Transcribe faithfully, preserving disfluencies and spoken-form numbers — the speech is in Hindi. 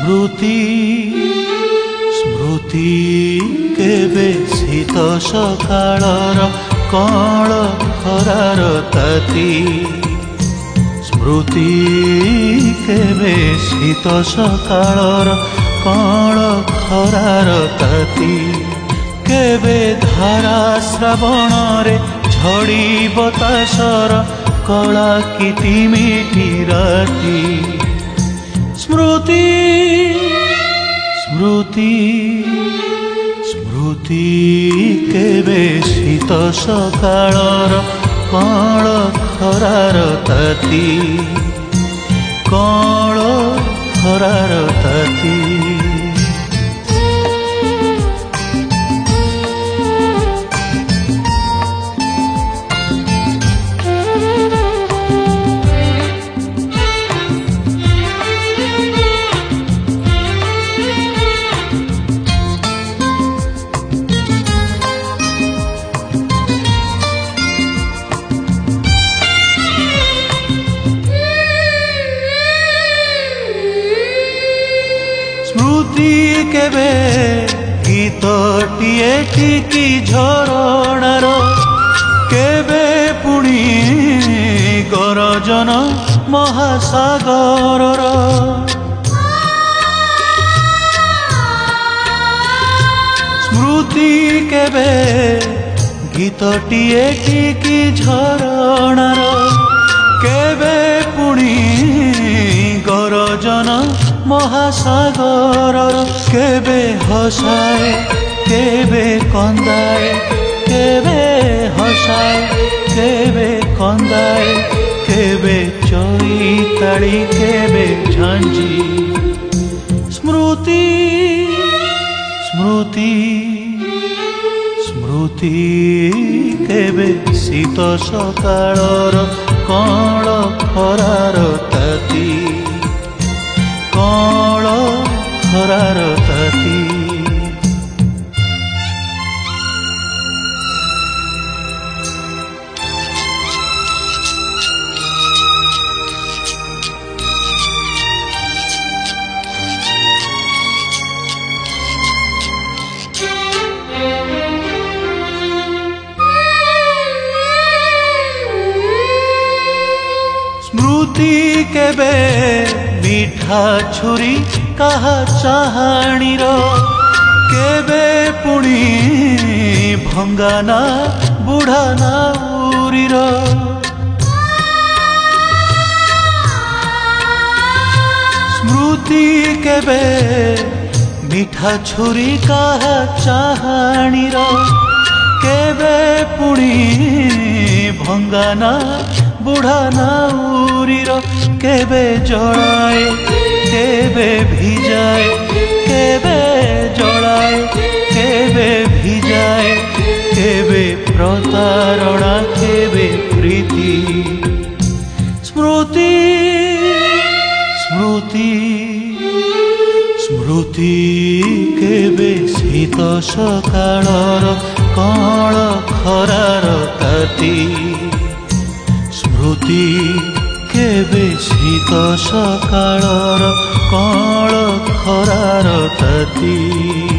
स्मृति स्मृति केबे शीत सकाळर कळ खरार ताती स्मृति केबे शीत सकाळर कळ खरार ताती केबे धारा श्रावण रे झड़ी बतासर कला किति मिठी राती स्मृति स्मृति स्मृति केबे शीत सकाळर कळ खरार ताती कळ खरार ताती स्मृति केबे गीतटिए टिकी झरणार केबे पुणी गरजन महासागरर स्मृति केबे गीतटिए टिकी झरणार केबे पुणी गरजन महासागर केबे हसाए केबे कंदाए केबे हसाए केबे कंदाए केबे चैताली केबे झांझी स्मृति स्मृति स्मृति केबे शीत सकाळर कळ खरार ताती कळ खरार ताती स्मृति केबे मीठा छुरी कहा चाहाणीर केबे पुणी भंगाना बुढ़ाना उरीर स्मृति केबे मीठा छुरी कहा चाहाणीर केबे पुणी भंगाना बुढ़ाना उरीर केबे जड़ाए केबे भिजाए केबे जड़ाए केबे भिजाए केबे प्रतारणा केबे प्रीति स्मृति स्मृति स्मृति केबे शीत सकाळर कळ खरार ताती स्मृति केबे शीत सकाळर कळ खरार ताती।